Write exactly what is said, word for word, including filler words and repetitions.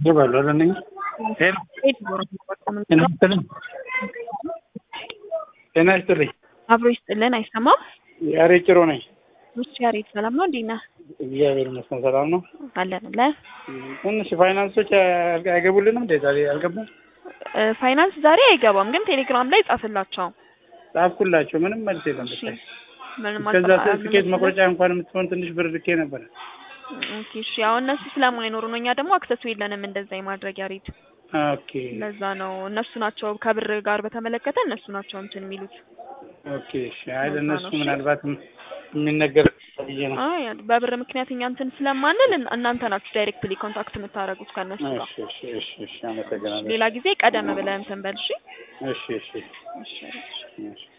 ይባላል አይደል? ሄሎ ጤና ይስጥልኝ። ጤና ይስጥልኝ። አብሮ ይስጥልን። አይሰማም? ያሬድ ጭሮ ነኝ። እሺ ያሬድ ሰላም ነው? እንዴት ነህ? እግዚአብሔር ይመስገን ሰላም ነው። አለን አለ። ትንሽ ፋይናንሶች አይገቡልንም እንዴ? ዛሬ አልገቡም? ፋይናንስ ዛሬ አይገባም፣ ግን ቴሌግራም ላይ ጻፍላቸው። ጻፍኩላቸው፣ ምንም መልስ የለም። እሺ ምንም ከዛ ትኬት መቁረጫ እንኳን የምትሆን ትንሽ ብር ልኬ ነበር። ኦኬ እሺ። አሁን እነሱ ስለማይኖሩ ነው፣ እኛ ደግሞ አክሰሱ የለንም እንደዛ የማድረግ ያሬድ። ኦኬ ለዛ ነው እነሱ ናቸው ከብር ጋር በተመለከተ እነሱ ናቸው እንትን የሚሉት። ኦኬ እሺ። አይ ለእነሱ ምናልባት የሚነገር ብዬ ነው። አይ በብር ምክንያት እኛ እንትን ስለማንል እናንተ ናችሁ ዳይሬክትሊ ኮንታክት የምታደርጉት ከነሱ ጋር። እሺ እሺ እሺ እሺ። አመሰግናለሁ። ሌላ ጊዜ ቀደም ብለህ እንትን በል። እሺ እሺ እሺ እሺ።